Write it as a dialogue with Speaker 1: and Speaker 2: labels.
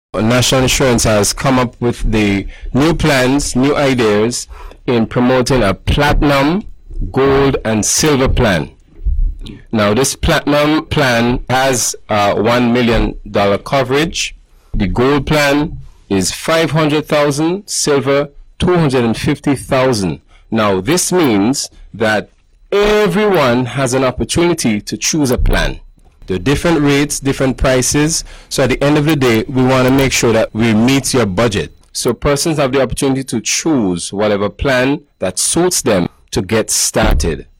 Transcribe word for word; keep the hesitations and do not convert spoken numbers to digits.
Speaker 1: National Insurance has come up with the new plans, new ideas in promoting a platinum, gold, and silver plan. Now, this platinum plan has uh, one million dollars coverage. The gold plan is five hundred thousand dollars, silver two hundred fifty thousand dollars. Now, this means that everyone has an opportunity to choose a plan. There are different rates, different prices. So at the end of the day, we want to make sure that we meet your budget. So persons have the opportunity to choose whatever plan that suits them to get started.